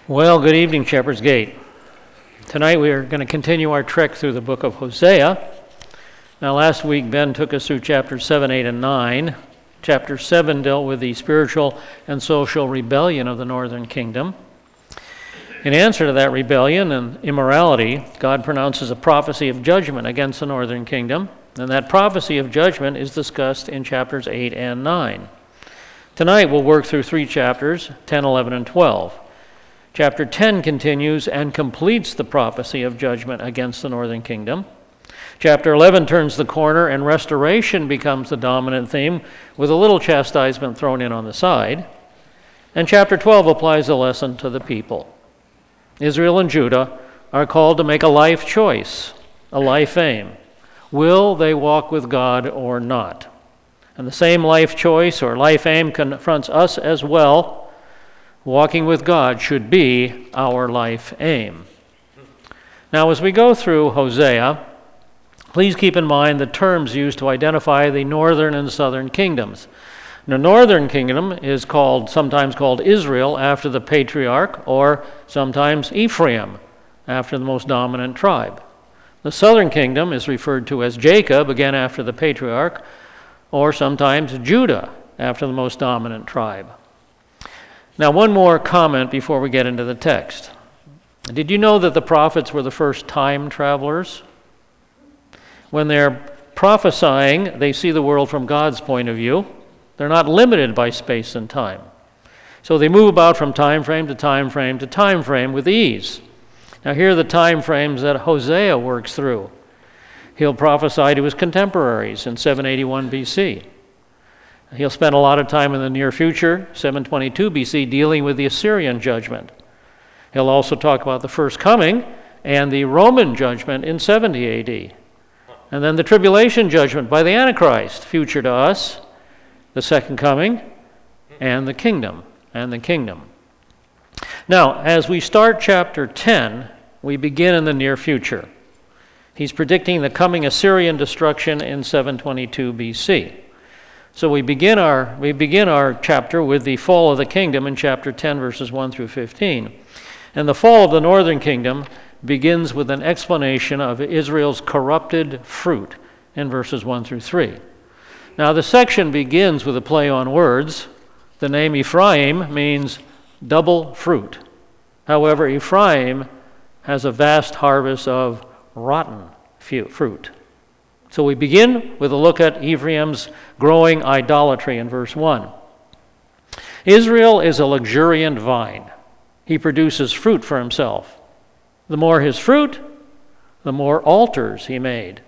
Well, good evening, Shepherd's Gate. Tonight we are going to continue our trek through the book of Hosea. Now, last week Ben took us through chapters 7, 8, and 9. Chapter 7 dealt with the spiritual and social rebellion of the northern kingdom. In answer to that rebellion and immorality, God pronounces a prophecy of judgment against the northern kingdom, and that prophecy of judgment is discussed in chapters 8 and 9. Tonight we'll work through three chapters, 10, 11, and 12. Chapter 10 continues and completes the prophecy of judgment against the northern kingdom. Chapter 11 turns the corner and restoration becomes the dominant theme, with a little chastisement thrown in on the side. And chapter 12 applies a lesson to the people. Israel and Judah are called to make a life choice, a life aim. Will they walk with God or not? And the same life choice or life aim confronts us as well. Walking with God should be our life aim. Now, as we go through Hosea, please keep in mind the terms used to identify the northern and southern kingdoms. The northern kingdom is sometimes called Israel after the patriarch, or sometimes Ephraim after the most dominant tribe. The southern kingdom is referred to as Jacob, again after the patriarch, or sometimes Judah after the most dominant tribe. Now, one more comment before we get into the text. Did you know that the prophets were the first time travelers? When they're prophesying, they see the world from God's point of view. They're not limited by space and time. So they move about from time frame to time frame to time frame with ease. Now, here are the time frames that Hosea works through. He'll prophesy to his contemporaries in 781 BC. He'll spend a lot of time in the near future, 722 BC, dealing with the Assyrian judgment. He'll also talk about the first coming and the Roman judgment in 70 AD. And then the tribulation judgment by the Antichrist, future to us, the second coming, and the kingdom. Now, as we start chapter 10, we begin in the near future. He's predicting the coming Assyrian destruction in 722 BC. So we begin our chapter with the fall of the kingdom in chapter 10, verses 1 through 15. And the fall of the northern kingdom begins with an explanation of Israel's corrupted fruit in verses 1 through 3. Now, the section begins with a play on words. The name Ephraim means double fruit. However, Ephraim has a vast harvest of rotten fruit. So we begin with a look at Ephraim's growing idolatry in verse 1. Israel is a luxuriant vine. He produces fruit for himself. The more his fruit, the more altars he made.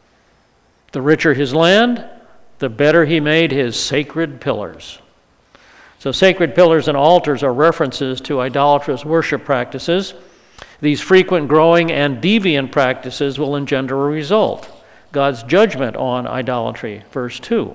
The richer his land, the better he made his sacred pillars. So sacred pillars and altars are references to idolatrous worship practices. These frequent growing and deviant practices will engender a result: God's judgment on idolatry, verse 2.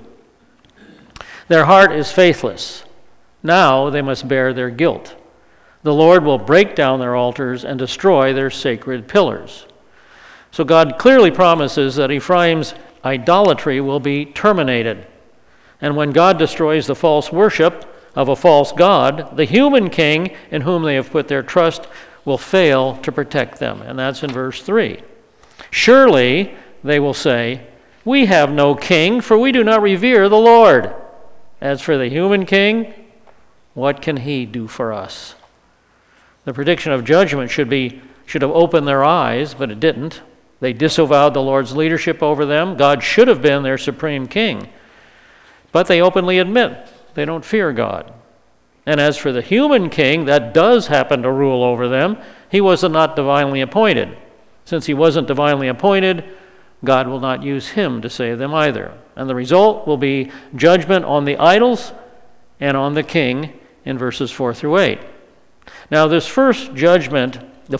Their heart is faithless. Now they must bear their guilt. The Lord will break down their altars and destroy their sacred pillars. So God clearly promises that Ephraim's idolatry will be terminated. And when God destroys the false worship of a false god, the human king in whom they have put their trust will fail to protect them. And that's in verse 3. Surely, they will say, we have no king, for we do not revere the Lord. As for the human king, what can he do for us? The prediction of judgment should have opened their eyes, but it didn't. They disavowed the Lord's leadership over them. God should have been their supreme king. But they openly admit they don't fear God. And as for the human king that does happen to rule over them, he was not divinely appointed. Since he wasn't divinely appointed, God will not use him to save them either. And the result will be judgment on the idols and on the king in verses 4 through 8. Now, the first judgment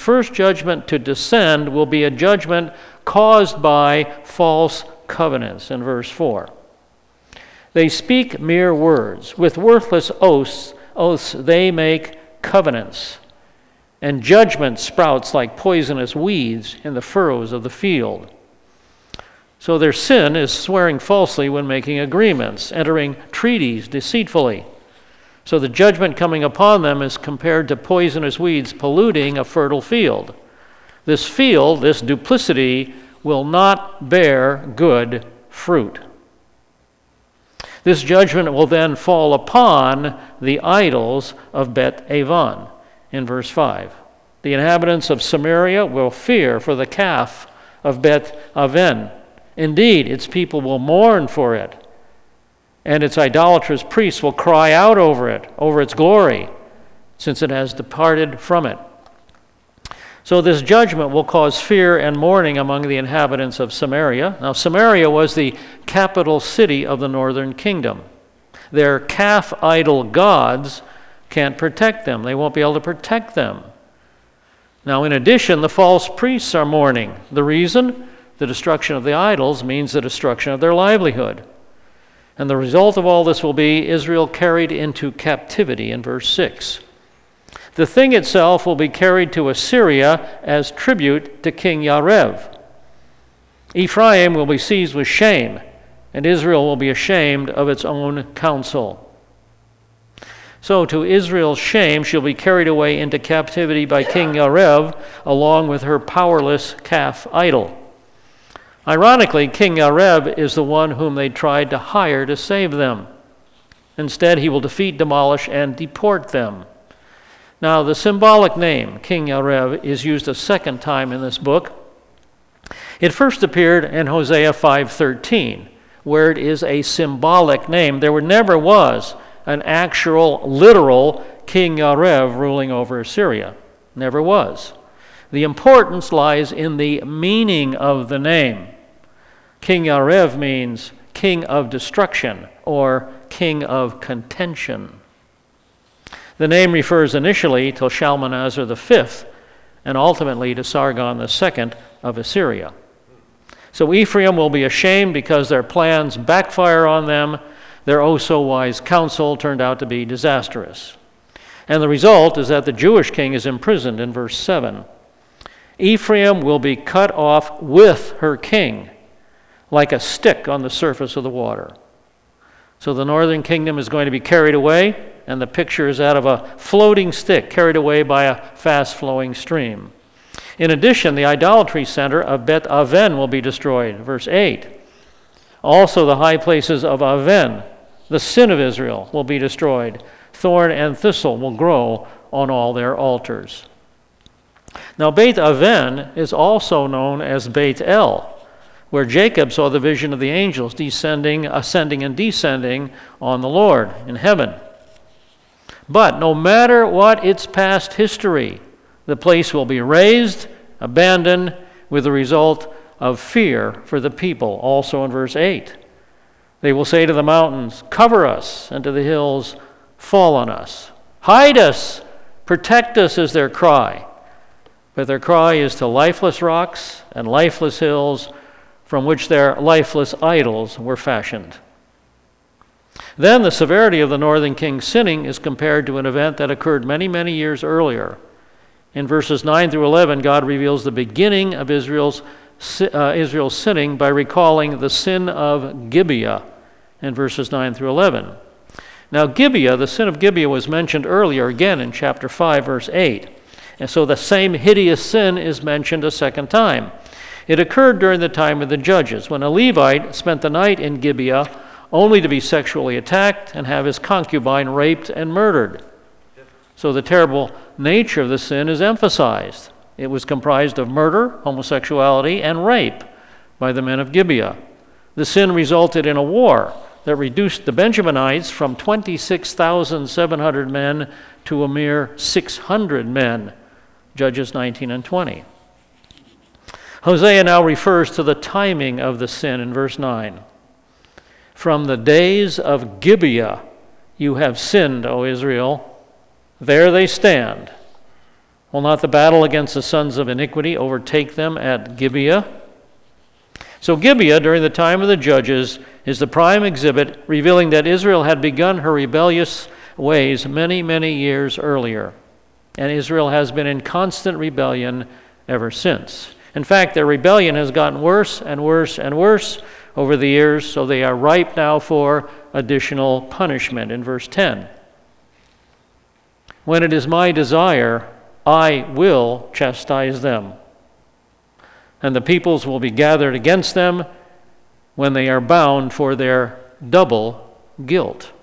to descend will be a judgment caused by false covenants in verse 4. They speak mere words. With worthless oaths they make covenants. And judgment sprouts like poisonous weeds in the furrows of the field. So their sin is swearing falsely when making agreements, entering treaties deceitfully. So the judgment coming upon them is compared to poisonous weeds polluting a fertile field. This field, this duplicity, will not bear good fruit. This judgment will then fall upon the idols of Bet Aven in verse 5. The inhabitants of Samaria will fear for the calf of Bet Aven. Indeed, its people will mourn for it, and its idolatrous priests will cry out over it, over its glory, since it has departed from it. So this judgment will cause fear and mourning among the inhabitants of Samaria. Now, Samaria was the capital city of the northern kingdom. Their calf idol gods can't protect them. They won't be able to protect them. Now, in addition, the false priests are mourning. The reason? The destruction of the idols means the destruction of their livelihood. And the result of all this will be Israel carried into captivity in verse 6. The thing itself will be carried to Assyria as tribute to King Yarev. Ephraim will be seized with shame, and Israel will be ashamed of its own counsel. So to Israel's shame, she'll be carried away into captivity by King Yarev, along with her powerless calf idol. Ironically, King Yarev is the one whom they tried to hire to save them. Instead, he will defeat, demolish, and deport them. Now, the symbolic name, King Yarev, is used a second time in this book. It first appeared in Hosea 5:13, where it is a symbolic name. There never was an actual, literal King Yarev ruling over Assyria. Never was. The importance lies in the meaning of the name. King Yarev means king of destruction or king of contention. The name refers initially to Shalmaneser V and ultimately to Sargon II of Assyria. So Ephraim will be ashamed because their plans backfire on them. Their oh-so-wise counsel turned out to be disastrous. And the result is that the Jewish king is imprisoned in verse 7. Ephraim will be cut off with her king, like a stick on the surface of the water. So the northern kingdom is going to be carried away, and the picture is that of a floating stick carried away by a fast-flowing stream. In addition, the idolatry center of Bet Aven will be destroyed, verse 8. Also the high places of Aven, the sin of Israel, will be destroyed. Thorn and thistle will grow on all their altars. Now, Beit Aven is also known as Beit El, where Jacob saw the vision of the angels ascending and descending on the Lord in heaven. But no matter what its past history, the place will be razed, abandoned, with the result of fear for the people, also in verse 8. They will say to the mountains, "Cover us," and to the hills, "Fall on us." "Hide us, protect us," is their cry. But their cry is to lifeless rocks and lifeless hills from which their lifeless idols were fashioned. Then the severity of the northern king's sinning is compared to an event that occurred many, many years earlier. In verses 9 through 11, God reveals the beginning of Israel's sinning by recalling the sin of Gibeah in verses 9 through 11. Now Gibeah, the sin of Gibeah, was mentioned earlier again in chapter 5, verse 8. And so the same hideous sin is mentioned a second time. It occurred during the time of the judges, when a Levite spent the night in Gibeah only to be sexually attacked and have his concubine raped and murdered. So the terrible nature of the sin is emphasized. It was comprised of murder, homosexuality, and rape by the men of Gibeah. The sin resulted in a war that reduced the Benjaminites from 26,700 men to a mere 600 men, Judges 19 and 20. Hosea now refers to the timing of the sin in verse 9. "From the days of Gibeah you have sinned, O Israel. There they stand. Will not the battle against the sons of iniquity overtake them at Gibeah?" So Gibeah, during the time of the judges, is the prime exhibit revealing that Israel had begun her rebellious ways many, many years earlier. And Israel has been in constant rebellion ever since. In fact, their rebellion has gotten worse and worse and worse over the years, so they are ripe now for additional punishment in verse 10. When it is my desire, I will chastise them. And the peoples will be gathered against them when they are bound for their double guilt.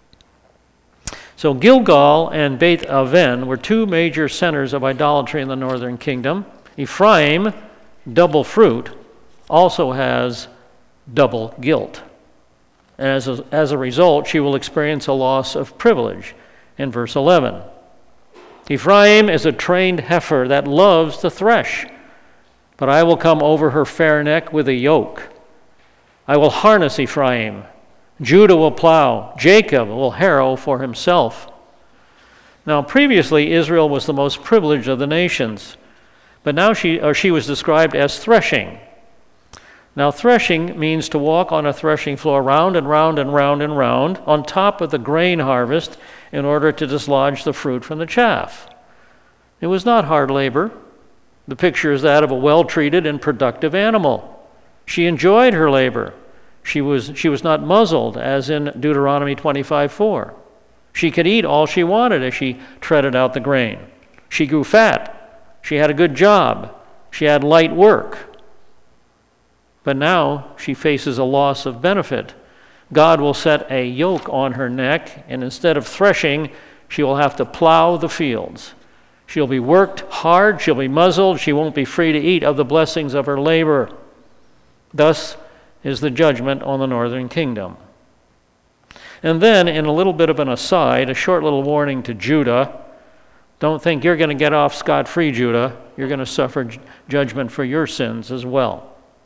So Gilgal and Beth Aven were two major centers of idolatry in the northern kingdom. Ephraim, double fruit, also has double guilt. And as a result, she will experience a loss of privilege in verse 11. Ephraim is a trained heifer that loves to thresh, but I will come over her fair neck with a yoke. I will harness Ephraim. Judah will plow. Jacob will harrow for himself. Now, previously, Israel was the most privileged of the nations, but now she was described as threshing. Now, threshing means to walk on a threshing floor round and round and round and round on top of the grain harvest in order to dislodge the fruit from the chaff. It was not hard labor. The picture is that of a well-treated and productive animal. She enjoyed her labor. She was not muzzled, as in Deuteronomy 25:4. She could eat all she wanted as she treaded out the grain. She grew fat. She had a good job. She had light work. But now she faces a loss of benefit. God will set a yoke on her neck, and instead of threshing, she will have to plow the fields. She'll be worked hard. She'll be muzzled. She won't be free to eat of the blessings of her labor. Thus is the judgment on the northern kingdom. And then, in a little bit of an aside, a short little warning to Judah. Don't think you're going to get off scot-free, Judah. You're going to suffer judgment for your sins as well.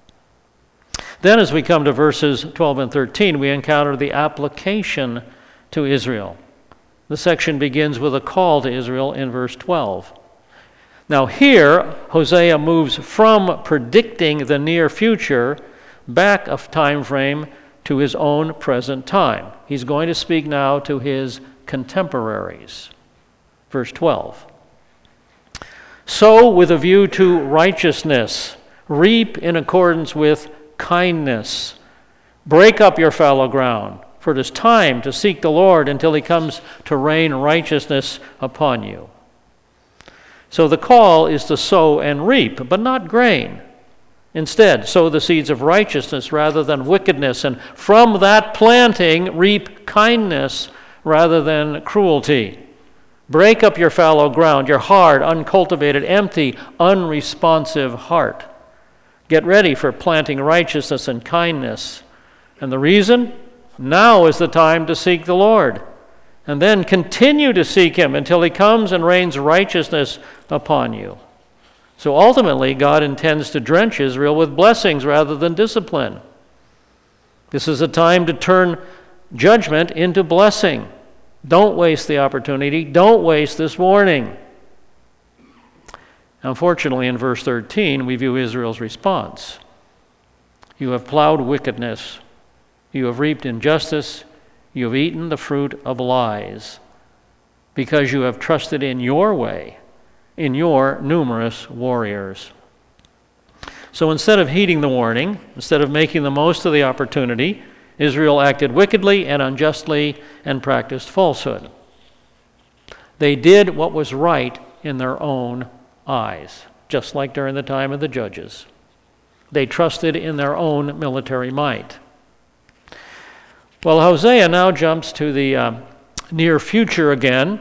Then, as we come to verses 12 and 13, we encounter the application to Israel. The section begins with a call to Israel in verse 12. Now here, Hosea moves from predicting the near future back a time frame to his own present time. He's going to speak now to his contemporaries. Verse 12. Sow with a view to righteousness, reap in accordance with kindness. Break up your fallow ground, for it is time to seek the Lord until he comes to rain righteousness upon you. So the call is to sow and reap, but not grain. Instead, sow the seeds of righteousness rather than wickedness, and from that planting, reap kindness rather than cruelty. Break up your fallow ground, your hard, uncultivated, empty, unresponsive heart. Get ready for planting righteousness and kindness. And the reason? Now is the time to seek the Lord. And then continue to seek him until he comes and rains righteousness upon you. So ultimately, God intends to drench Israel with blessings rather than discipline. This is a time to turn judgment into blessing. Don't waste the opportunity. Don't waste this warning. Unfortunately, in verse 13, we view Israel's response. You have plowed wickedness. You have reaped injustice. You have eaten the fruit of lies, because you have trusted in your way, in your numerous warriors. So instead of heeding the warning, instead of making the most of the opportunity, Israel acted wickedly and unjustly and practiced falsehood. They did what was right in their own eyes, just like during the time of the judges. They trusted in their own military might. Well, Hosea now jumps to the near future again,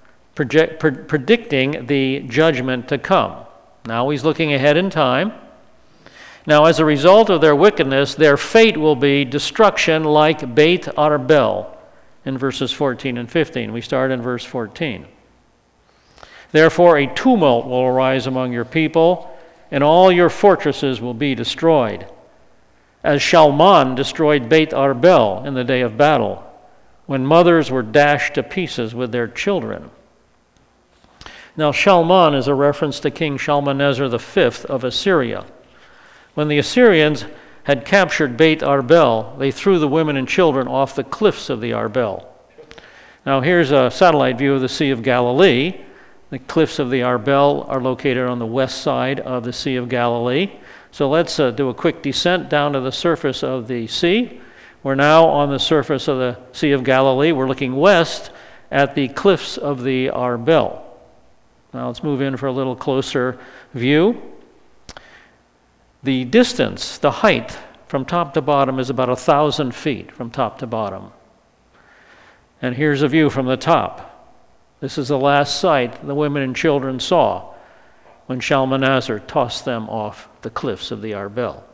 predicting the judgment to come. Now he's looking ahead in time. Now, as a result of their wickedness, their fate will be destruction like Beth Arbel in verses 14 and 15. We start in verse 14. Therefore, a tumult will arise among your people, and all your fortresses will be destroyed, as Shalman destroyed Beth Arbel in the day of battle, when mothers were dashed to pieces with their children. Now, Shalman is a reference to King Shalmaneser V of Assyria. When the Assyrians had captured Beth Arbel, they threw the women and children off the cliffs of the Arbel. Now, here's a satellite view of the Sea of Galilee. The cliffs of the Arbel are located on the west side of the Sea of Galilee. So let's do a quick descent down to the surface of the sea. We're now on the surface of the Sea of Galilee. We're looking west at the cliffs of the Arbel. Now let's move in for a little closer view. The distance, the height from top to bottom is about 1,000 feet from top to bottom. And here's a view from the top. This is the last sight the women and children saw when Shalmaneser tossed them off the cliffs of the Arbel.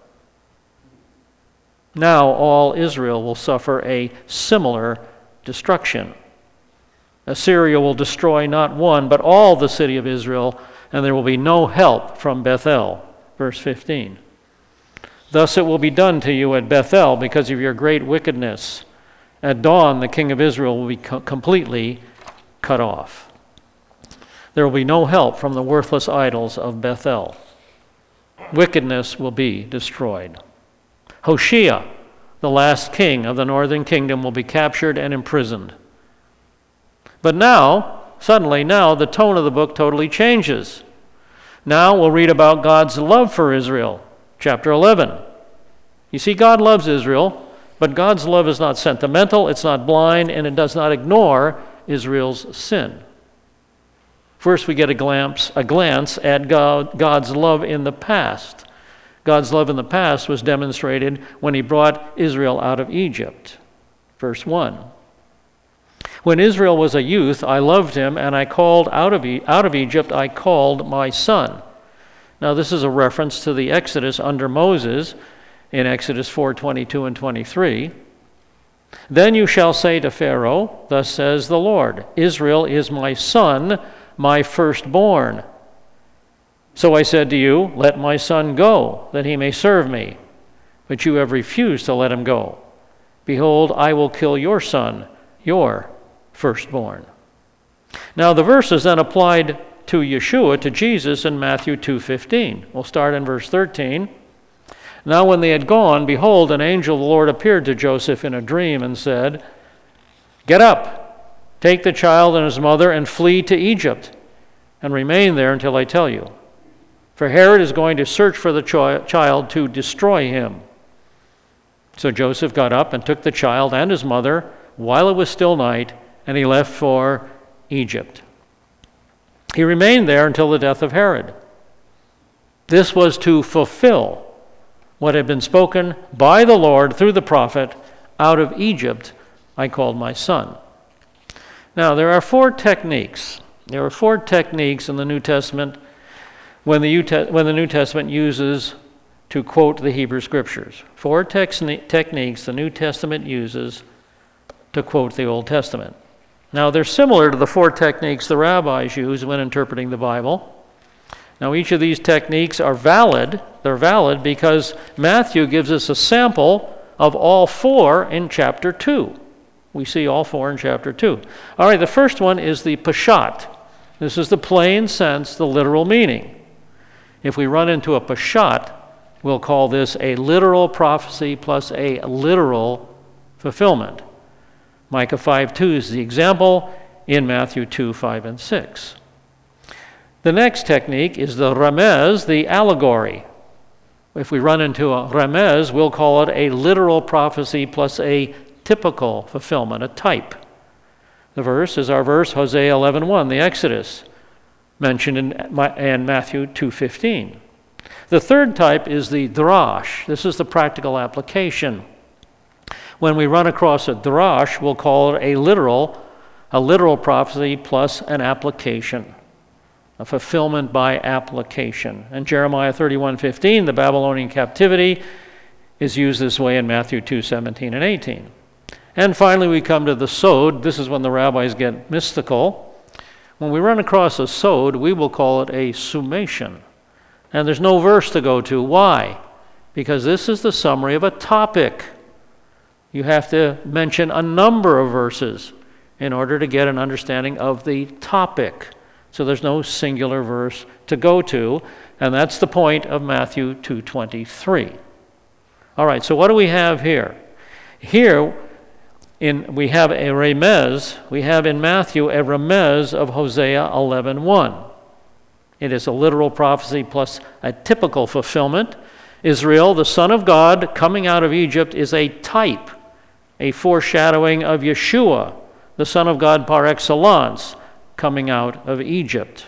Now all Israel will suffer a similar destruction. Assyria will destroy not one, but all the city of Israel, and there will be no help from Bethel. Verse 15. Thus it will be done to you at Bethel because of your great wickedness. At dawn, the king of Israel will be completely cut off. There will be no help from the worthless idols of Bethel. Wickedness will be destroyed. Hoshea, the last king of the northern kingdom, will be captured and imprisoned. But now, suddenly, the tone of the book totally changes. Now we'll read about God's love for Israel. Chapter 11. You see, God loves Israel, but God's love is not sentimental, it's not blind, and it does not ignore Israel's sin. First, we get a glance at God's love in the past. God's love in the past was demonstrated when he brought Israel out of Egypt. Verse 1. When Israel was a youth, I loved him, and I called out of Egypt, I called my son. Now this is a reference to the Exodus under Moses in Exodus 4:22 and 23. Then you shall say to Pharaoh, thus says the Lord, Israel is my son, my firstborn. So I said to you, let my son go, that he may serve me. But you have refused to let him go. Behold, I will kill your son, your firstborn. Now the verse is then applied to Yeshua, to Jesus, in Matthew 2:15. We'll start in verse 13. Now when they had gone, behold, an angel of the Lord appeared to Joseph in a dream and said, get up, take the child and his mother and flee to Egypt, and remain there until I tell you. For Herod is going to search for the child to destroy him. So Joseph got up and took the child and his mother while it was still night, and he left for Egypt. He remained there until the death of Herod. This was to fulfill what had been spoken by the Lord through the prophet, out of Egypt I called my son. Now, there are four techniques. There are four techniques in the New Testament when the New Testament uses to quote the Hebrew Scriptures. Four techniques the New Testament uses to quote the Old Testament. Now, they're similar to the four techniques the rabbis use when interpreting the Bible. Now, each of these techniques are valid. They're valid because Matthew gives us a sample of all four in chapter 2. We see all four in chapter 2. All right, the first one is the Peshat. This is the plain sense, the literal meaning. If we run into a Peshat, we'll call this a literal prophecy plus a literal fulfillment. Micah 5:2 is the example in Matthew 2:5 and 6. The next technique is the remez, the allegory. If we run into a remez, we'll call it a literal prophecy plus a typical fulfillment, a type. The verse is our verse, Hosea 11:1, the Exodus, mentioned in Matthew 2:15. The third type is the drash. This is the practical application. When we run across a drash, we'll call it a literal prophecy plus an application, a fulfillment by application. And Jeremiah 31:15, the Babylonian captivity, is used this way in Matthew 2:17 and 18. And finally, we come to the sod. This is when the rabbis get mystical. When we run across a sod, we will call it a summation. And there's no verse to go to. Why? Because this is the summary of a topic. You have to mention a number of verses in order to get an understanding of the topic. So there's no singular verse to go to, and that's the point of Matthew 2:23. All right, so what do we have here? Here we have a remez. We have in Matthew a remez of Hosea 11:1. It is a literal prophecy plus a typical fulfillment. Israel, the Son of God, coming out of Egypt, is a type, a foreshadowing of Yeshua, the Son of God par excellence, coming out of Egypt.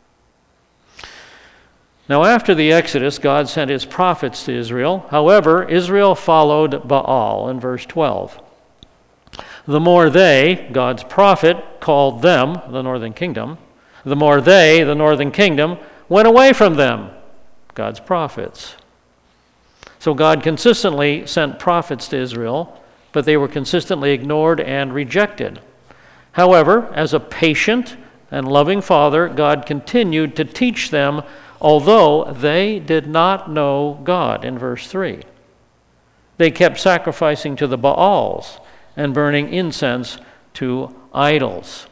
Now, after the Exodus, God sent his prophets to Israel. However, Israel followed Baal in verse 12. The more they, God's prophet, called them, the northern kingdom, the more they, the northern kingdom, went away from them, God's prophets. So God consistently sent prophets to Israel, but they were consistently ignored and rejected. However, as a patient and loving Father, God continued to teach them, although they did not know God, in verse 3. They kept sacrificing to the Baals and burning incense to idols.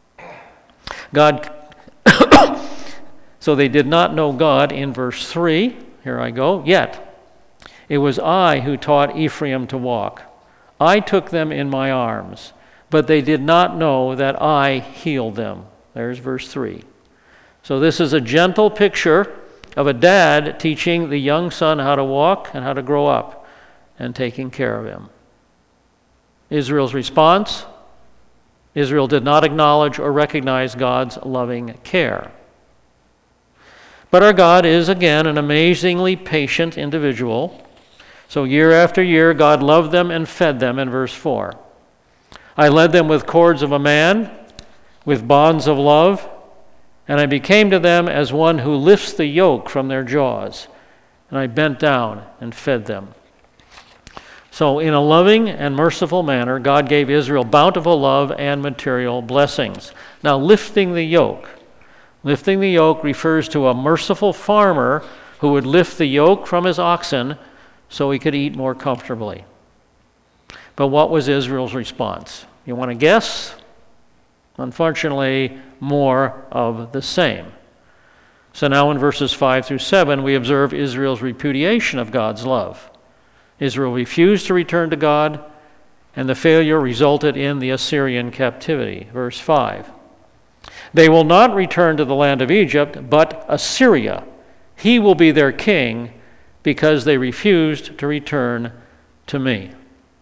So they did not know God in verse 3. Here I go. Yet it was I who taught Ephraim to walk. I took them in my arms, but they did not know that I healed them. There's verse 3. So this is a gentle picture of a dad teaching the young son how to walk and how to grow up and taking care of him. Israel's response: Israel did not acknowledge or recognize God's loving care. But our God is, again, an amazingly patient individual. So year after year, God loved them and fed them in verse 4. I led them with cords of a man, with bonds of love, and I became to them as one who lifts the yoke from their jaws, and I bent down and fed them. So in a loving and merciful manner, God gave Israel bountiful love and material blessings. Now, lifting the yoke refers to a merciful farmer who would lift the yoke from his oxen so he could eat more comfortably. But what was Israel's response? You want to guess? Unfortunately, more of the same. So now in verses 5 through 7, we observe Israel's repudiation of God's love. Israel refused to return to God, and the failure resulted in the Assyrian captivity. Verse 5. They will not return to the land of Egypt, but Assyria. He will be their king because they refused to return to me.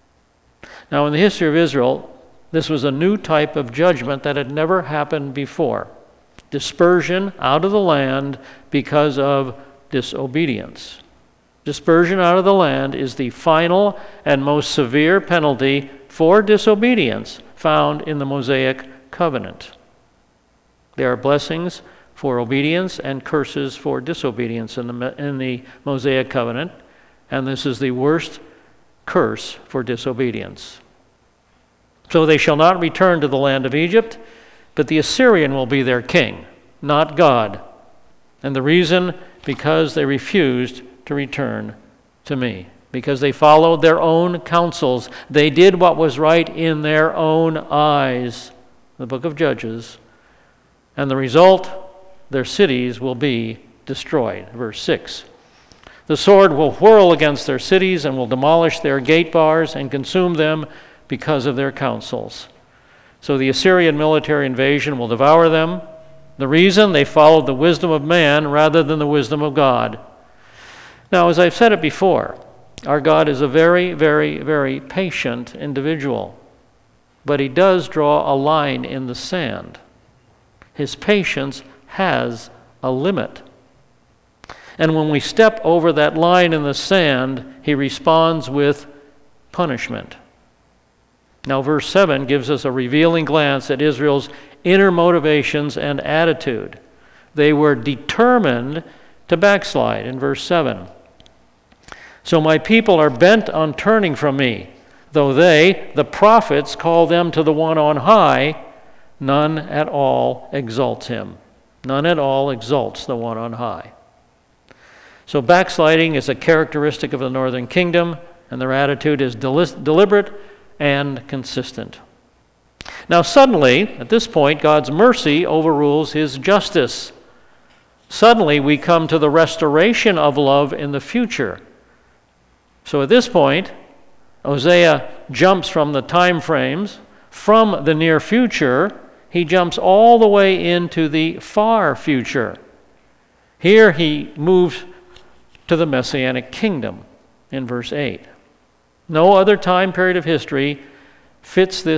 Now, in the history of Israel, this was a new type of judgment that had never happened before. Dispersion out of the land because of disobedience. Dispersion out of the land is the final and most severe penalty for disobedience found in the Mosaic covenant. There are blessings for obedience and curses for disobedience in the Mosaic covenant, and this is the worst curse for disobedience. So they shall not return to the land of Egypt, but the Assyrian will be their king, not God. And the reason, because they refused to return to me, because they followed their own counsels. They did what was right in their own eyes. The book of Judges. And the result, their cities will be destroyed. Verse 6. The sword will whirl against their cities and will demolish their gate bars and consume them because of their counsels. So the Assyrian military invasion will devour them. The reason, they followed the wisdom of man rather than the wisdom of God. Now, as I've said it before, our God is a very, very, very patient individual. But he does draw a line in the sand. His patience has a limit. And when we step over that line in the sand, he responds with punishment. Now, verse 7 gives us a revealing glance at Israel's inner motivations and attitude. They were determined to backslide in verse 7. So my people are bent on turning from me, though they, the prophets, call them to the one on high, none at all exalts him. None at all exalts the one on high. So backsliding is a characteristic of the northern kingdom, and their attitude is deliberate and consistent. Now suddenly, at this point, God's mercy overrules his justice. Suddenly, we come to the restoration of love in the future. So at this point, Hosea jumps from the time frames, from the near future, he jumps all the way into the far future. Here he moves to the Messianic kingdom in verse 8. No other time period of history fits this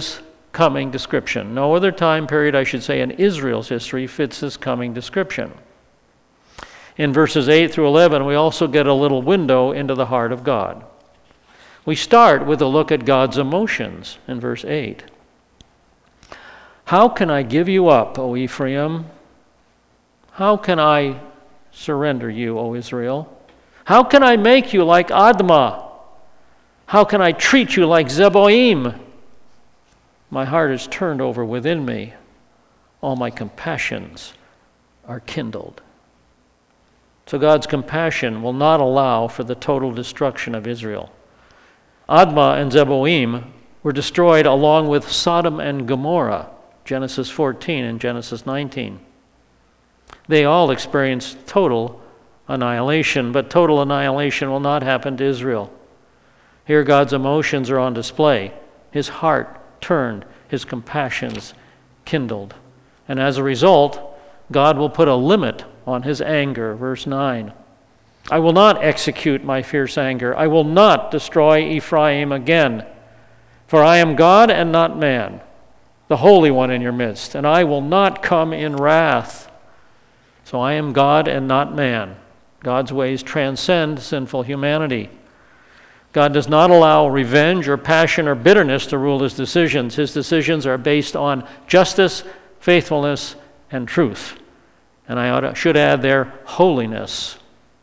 coming description. No other time period, I should say, in Israel's history fits this coming description. In verses 8 through 11, we also get a little window into the heart of God. We start with a look at God's emotions in verse 8. How can I give you up, O Ephraim? How can I surrender you, O Israel? How can I make you like Admah? How can I treat you like Zeboim? My heart is turned over within me. All my compassions are kindled. So God's compassion will not allow for the total destruction of Israel. Admah and Zeboim were destroyed along with Sodom and Gomorrah, Genesis 14 and Genesis 19. They all experienced total annihilation, but total annihilation will not happen to Israel. Here God's emotions are on display. His heart turned, his compassions kindled. And as a result, God will put a limit on his anger. Verse 9. I will not execute my fierce anger. I will not destroy Ephraim again. For I am God and not man, the Holy One in your midst, and I will not come in wrath. So I am God and not man. God's ways transcend sinful humanity. God does not allow revenge or passion or bitterness to rule his decisions. His decisions are based on justice, faithfulness, and truth. And I should add there, holiness.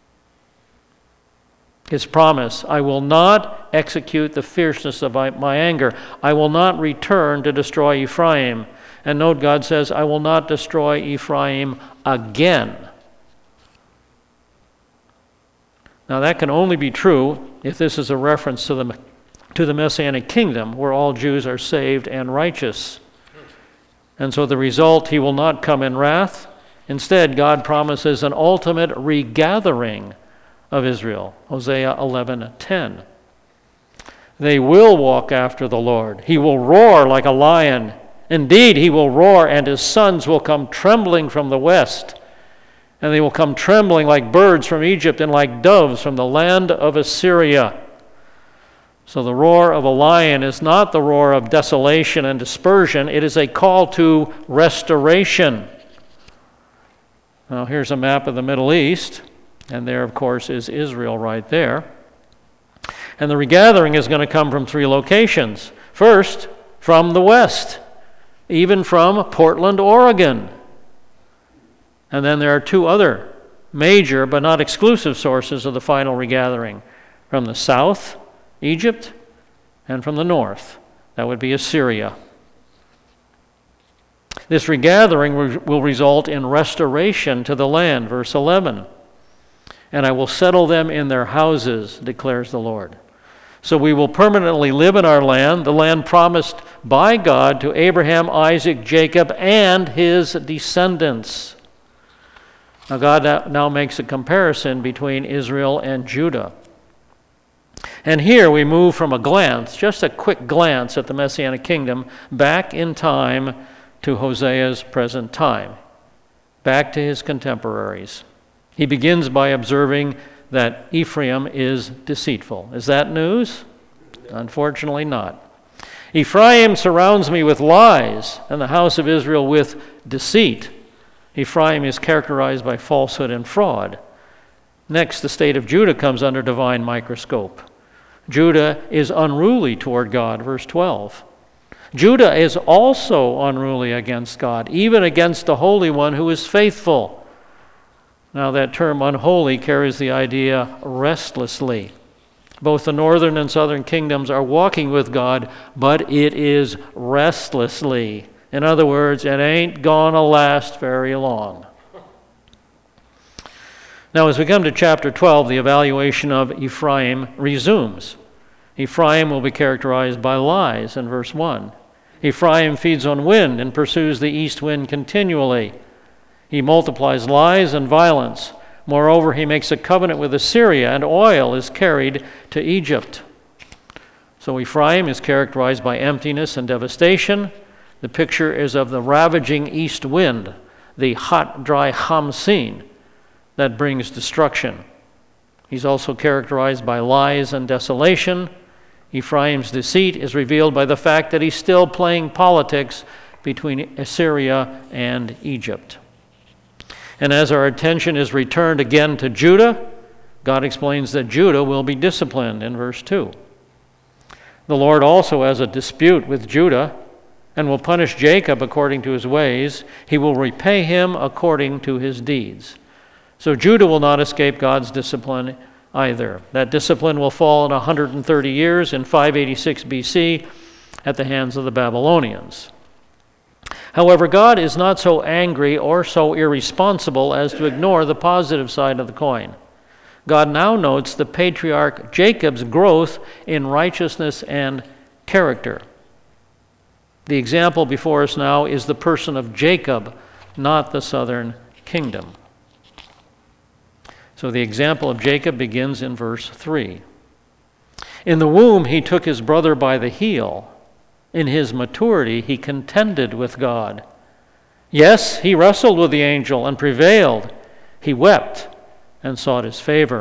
His promise, I will not execute the fierceness of my anger. I will not return to destroy Ephraim. And note, God says, I will not destroy Ephraim again. Now that can only be true if this is a reference to the Messianic kingdom, where all Jews are saved and righteous. And so the result, he will not come in wrath. Instead, God promises an ultimate regathering of Israel. Hosea 11:10. They will walk after the Lord. He will roar like a lion. Indeed, he will roar, and his sons will come trembling from the west. And they will come trembling like birds from Egypt and like doves from the land of Assyria. So the roar of a lion is not the roar of desolation and dispersion. It is a call to restoration. Now here's a map of the Middle East, and there, of course, is Israel right there. And the regathering is going to come from three locations. First, from the west, even from Portland, Oregon. And then there are two other major but not exclusive sources of the final regathering. From the south, Egypt, and from the north, that would be Assyria. This regathering will result in restoration to the land, verse 11. And I will settle them in their houses, declares the Lord. So we will permanently live in our land, the land promised by God to Abraham, Isaac, Jacob, and his descendants. Now God now makes a comparison between Israel and Judah. And here we move from a glance, just a quick glance at the Messianic kingdom, back in time to Hosea's present time, back to his contemporaries. He begins by observing that Ephraim is deceitful. Is that news? Unfortunately not. Ephraim surrounds me with lies, and the house of Israel with deceit. Ephraim is characterized by falsehood and fraud. Next, the state of Judah comes under divine microscope. Judah is unruly toward God, verse 12. Judah is also unruly against God, even against the Holy One who is faithful. Now that term unholy carries the idea restlessly. Both the northern and southern kingdoms are walking with God, but it is restlessly. In other words, it ain't gonna last very long. Now, as we come to chapter 12, the evaluation of Ephraim resumes. Ephraim will be characterized by lies in verse 1. Ephraim feeds on wind and pursues the east wind continually. He multiplies lies and violence. Moreover, he makes a covenant with Assyria, and oil is carried to Egypt. So Ephraim is characterized by emptiness and devastation. The picture is of the ravaging east wind, the hot, dry Hamsin that brings destruction. He's also characterized by lies and desolation. Ephraim's deceit is revealed by the fact that he's still playing politics between Assyria and Egypt. And as our attention is returned again to Judah, God explains that Judah will be disciplined in verse 2. The Lord also has a dispute with Judah and will punish Jacob according to his ways. He will repay him according to his deeds. So Judah will not escape God's discipline either. That discipline will fall in 130 years in 586 BC at the hands of the Babylonians. However, God is not so angry or so irresponsible as to ignore the positive side of the coin. God now notes the patriarch Jacob's growth in righteousness and character. The example before us now is the person of Jacob, not the southern kingdom. So the example of Jacob begins in verse 3. In the womb he took his brother by the heel. In his maturity he contended with God. Yes, he wrestled with the angel and prevailed. He wept and sought his favor.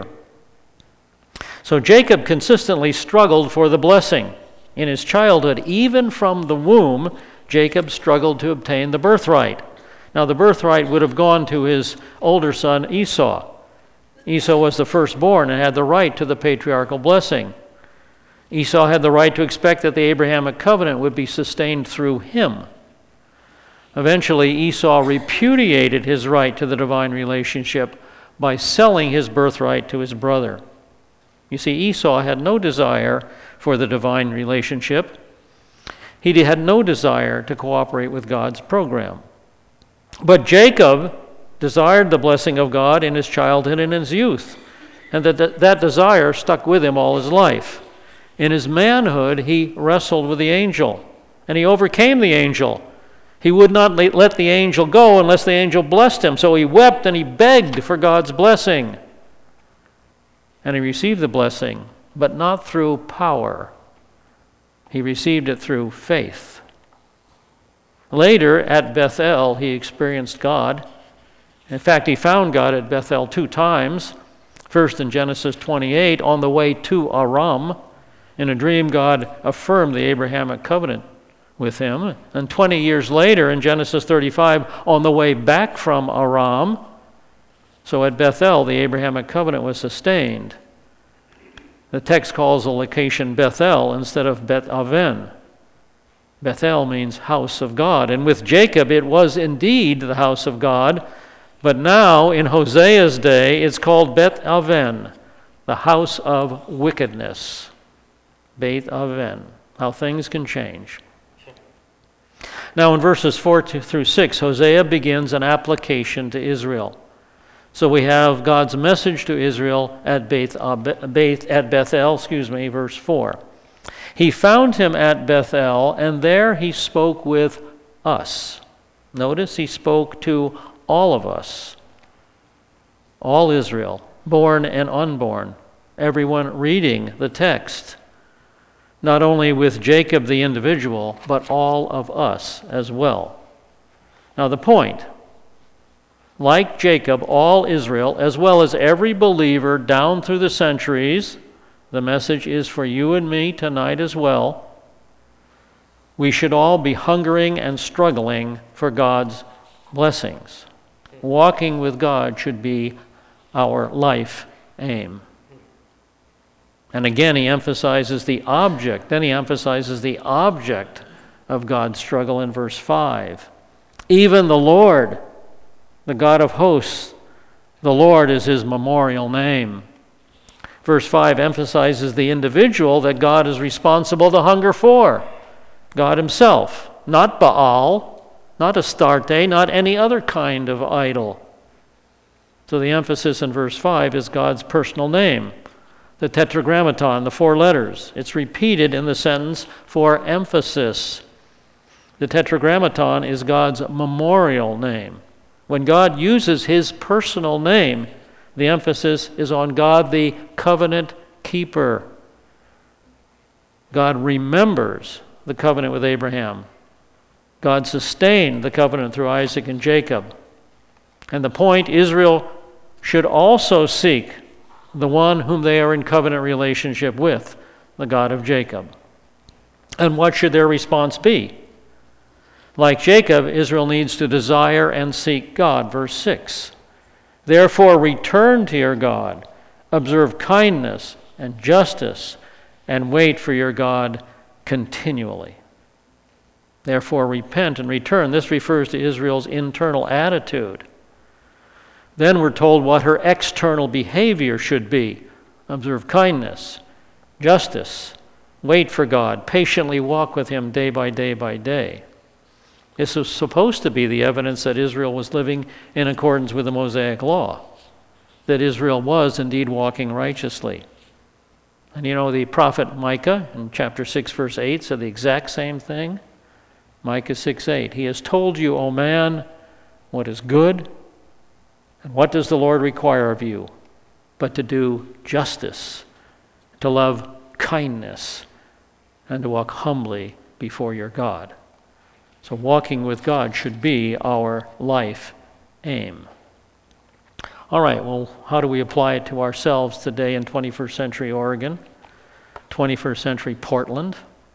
So Jacob consistently struggled for the blessing. In his childhood, even from the womb, Jacob struggled to obtain the birthright. Now, the birthright would have gone to his older son Esau. Esau was the firstborn and had the right to the patriarchal blessing. Esau had the right to expect that the Abrahamic covenant would be sustained through him. Eventually, Esau repudiated his right to the divine relationship by selling his birthright to his brother. You see, Esau had no desire for the divine relationship. He had no desire to cooperate with God's program. But Jacob desired the blessing of God in his childhood and in his youth, and that desire stuck with him all his life. In his manhood, he wrestled with the angel, and he overcame the angel. He would not let the angel go unless the angel blessed him, so he wept and he begged for God's blessing. And he received the blessing, but not through power. He received it through faith. Later, at Bethel, he experienced God. In fact, he found God at Bethel 2 times. First in Genesis 28, on the way to Aram. In a dream, God affirmed the Abrahamic covenant with him. And 20 years later, in Genesis 35, on the way back from Aram. So at Bethel, the Abrahamic covenant was sustained. The text calls the location Bethel instead of Bet Aven. Bethel means house of God. And with Jacob, it was indeed the house of God. But now, in Hosea's day, it's called Bet Aven, the house of wickedness. Beit Aven, how things can change. Now in verses 4 through 6, Hosea begins an application to Israel. So we have God's message to Israel at Bethel, verse 4. He found him at Bethel, and there he spoke with us. Notice he spoke to all of us, all Israel, born and unborn, everyone reading the text. Not only with Jacob the individual, but all of us as well. Now the point, like Jacob, all Israel, as well as every believer down through the centuries, the message is for you and me tonight as well. We should all be hungering and struggling for God's blessings. Walking with God should be our life aim. And again, he emphasizes the object. Then he emphasizes the object of God's struggle in verse 5. Even the Lord, the God of hosts, the Lord is his memorial name. Verse 5 emphasizes the individual that God is responsible to hunger for. God himself, not Baal, not Astarte, not any other kind of idol. So the emphasis in verse 5 is God's personal name. The tetragrammaton, the 4 letters. It's repeated in the sentence for emphasis. The tetragrammaton is God's memorial name. When God uses his personal name, the emphasis is on God, the covenant keeper. God remembers the covenant with Abraham. God sustained the covenant through Isaac and Jacob. And the point, Israel should also seek the one whom they are in covenant relationship with, the God of Jacob. And what should their response be? Like Jacob, Israel needs to desire and seek God. Verse 6. Therefore return to your God, observe kindness and justice, and wait for your God continually. Therefore repent and return. This refers to Israel's internal attitude. Then we're told what her external behavior should be. Observe kindness, justice, wait for God, patiently walk with Him day by day by day. This was supposed to be the evidence that Israel was living in accordance with the Mosaic Law, that Israel was indeed walking righteously. And you know, the prophet Micah in chapter 6, verse 8 said the exact same thing. Micah 6:8, He has told you, O man, what is good, and what does the Lord require of you, but to do justice, to love kindness, and to walk humbly before your God. So walking with God should be our life aim. All right, well, how do we apply it to ourselves today in 21st century Oregon, 21st century Portland?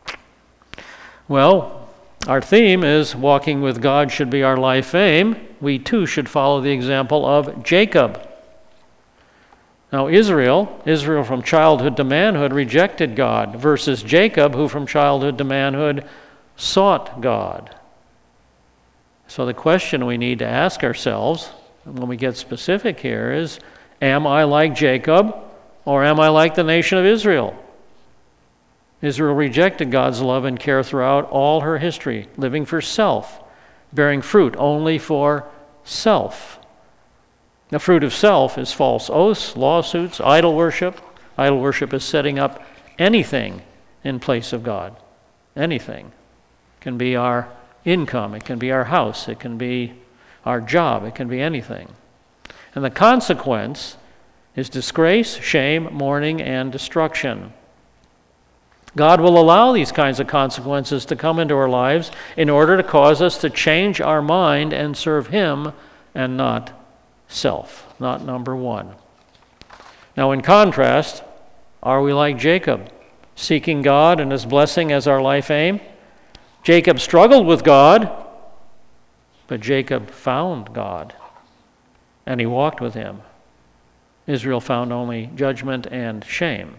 Well, our theme is walking with God should be our life aim. We too should follow the example of Jacob. Now Israel from childhood to manhood rejected God versus Jacob, who from childhood to manhood sought God. So the question we need to ask ourselves when we get specific here is, am I like Jacob or am I like the nation of Israel? Israel rejected God's love and care throughout all her history, living for self, bearing fruit only for self. The fruit of self is false oaths, lawsuits, idol worship. Idol worship is setting up anything in place of God. Anything. It can be our income, it can be our house, it can be our job, it can be anything. And the consequence is disgrace, shame, mourning, and destruction. God will allow these kinds of consequences to come into our lives in order to cause us to change our mind and serve Him and not self, not number one. Now, in contrast, are we like Jacob, seeking God and His blessing as our life aim? Jacob struggled with God, but Jacob found God, and he walked with Him. Israel found only judgment and shame.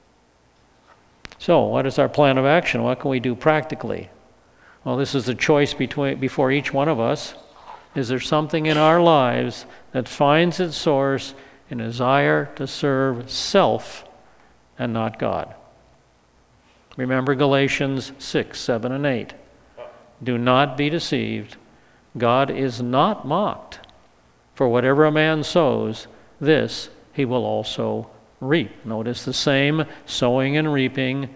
So, what is our plan of action? What can we do practically? Well, this is the choice before each one of us. Is there something in our lives that finds its source in a desire to serve self and not God? Remember Galatians 6, 7, and 8. Do not be deceived. God is not mocked. For whatever a man sows, this he will also reap. Notice the same sowing and reaping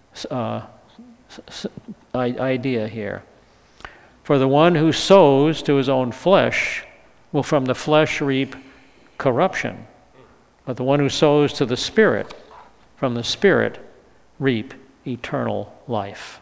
idea here. For the one who sows to his own flesh will from the flesh reap corruption. But the one who sows to the Spirit, from the Spirit reap eternal life.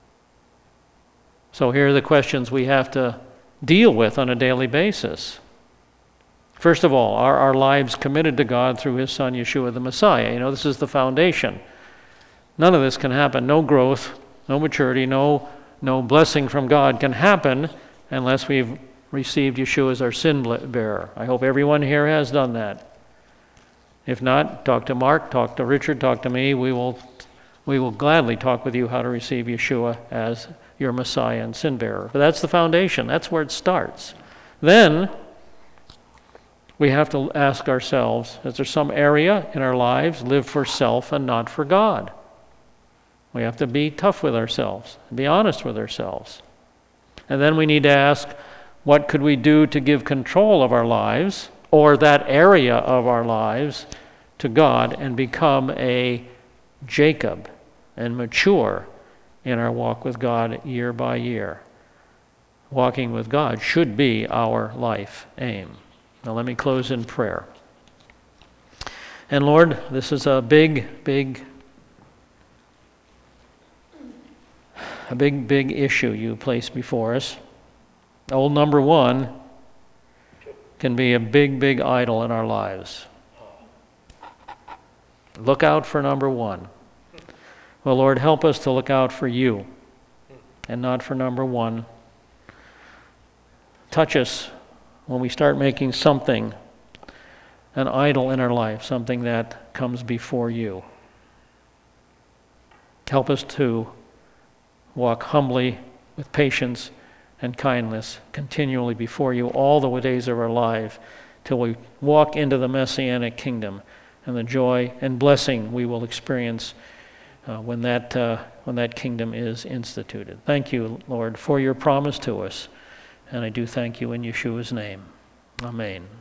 So here are the questions we have to deal with on a daily basis. First of all, are our lives committed to God through His Son, Yeshua the Messiah? You know, this is the foundation. None of this can happen. No growth, no maturity, no blessing from God can happen unless we've received Yeshua as our sin bearer. I hope everyone here has done that. If not, talk to Mark, talk to Richard, talk to me. We will gladly talk with you how to receive Yeshua as your Messiah and sin bearer. But that's the foundation. That's where it starts. Then we have to ask ourselves, is there some area in our lives live for self and not for God? We have to be tough with ourselves, be honest with ourselves. And then we need to ask, what could we do to give control of our lives or that area of our lives to God and become a Jacob and mature in our walk with God year by year? Walking with God should be our life aim. Now let me close in prayer. And Lord, this is a big issue you place before us. Old number one can be a big idol in our lives. Look out for number one. Well, Lord, help us to look out for you and not for number one. Touch us when we start making something an idol in our life, something that comes before you. Help us to walk humbly with patience and kindness continually before you all the days of our life till we walk into the Messianic kingdom and the joy and blessing we will experience when that kingdom is instituted. Thank you, Lord, for your promise to us, and I do thank you in Yeshua's name. Amen.